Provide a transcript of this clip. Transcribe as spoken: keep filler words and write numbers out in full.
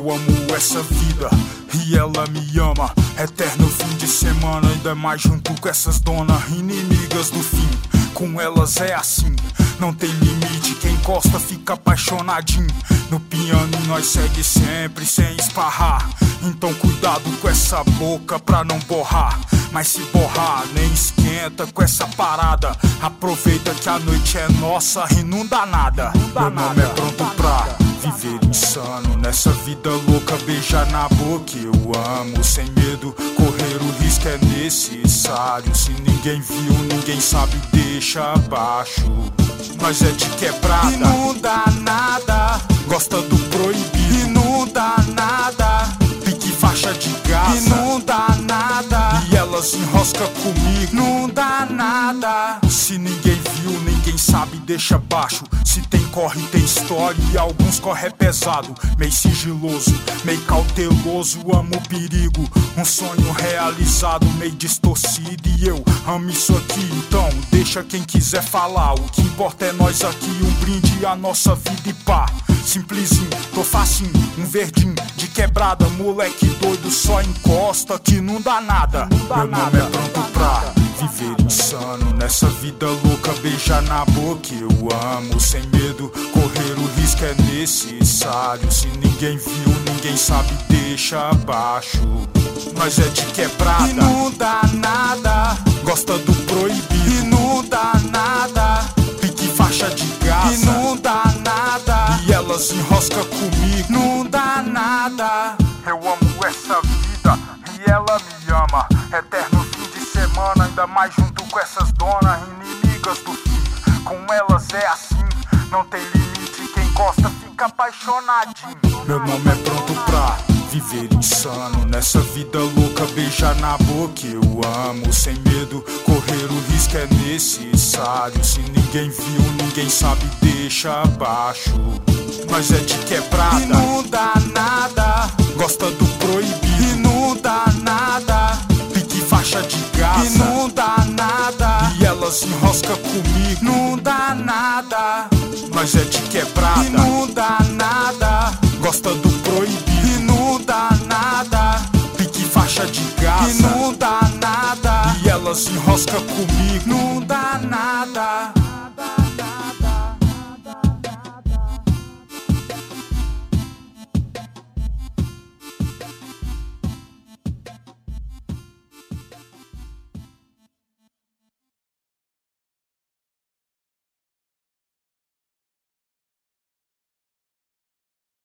Eu amo essa vida e ela me ama. Eterno fim de semana, ainda mais junto com essas donas inimigas do fim. Com elas é assim, não tem limite. Quem encosta fica apaixonadinho. No piano nós segue sempre sem esparrar. Então cuidado com essa boca pra não borrar. Mas se borrar, nem esquenta com essa parada. Aproveita que a noite é nossa e não dá nada. Meu nome é pronto pra viver insano nessa vida louca, beijar na boca eu amo. Sem medo, correr o risco é necessário. Se ninguém viu, ninguém sabe, deixa abaixo. Nós é de quebrada e não dá nada. Gosta do proibido e não dá nada. Pique faixa de gás e não dá nada. E elas enrosca comigo, não dá nada. Se ninguém viu, ninguém sabe, deixa baixo. Se tem corre, tem história e alguns corre pesado. Meio sigiloso, meio cauteloso, amo o perigo. Um sonho realizado, meio distorcido. E eu amo isso aqui, então deixa quem quiser falar. O que importa é nós aqui, um brinde à nossa vida e pá. Simplesinho, tô facinho, um verdinho de quebrada. Moleque doido, só encosta que não dá nada. Não dá Meu nada, nome é pronto pra viver insano nessa vida louca, beijar na boca eu amo. Sem medo, correr o risco é necessário. Se ninguém viu, ninguém sabe, deixa abaixo. Nós é de quebrada e não dá nada. Gosta do proibido e não dá nada. Pique faixa de gás e não dá nada. E elas enrosca comigo, não dá nada. Eu amo essa vida e ela me ama. Eterno fim de semana, ainda mais junto com essas donas inimigas do fim. Com elas é assim, não tem limite. Quem gosta fica apaixonadinho. Meu nome é pronto pra viver insano nessa vida louca, beijar na boca eu amo. Sem medo, correr o risco é necessário. Se ninguém viu, ninguém sabe, deixa abaixo. Nós é de quebrada e não dá nada. Gosta do proibido e não dá nada. Pique faixa de gás e não dá nada. E elas enrosca comigo, não dá nada. Nós é de quebrada e não dá nada. Gosta do proibido e não dá nada. Pique faixa de gás e não dá nada. E elas enrosca comigo, não dá nada.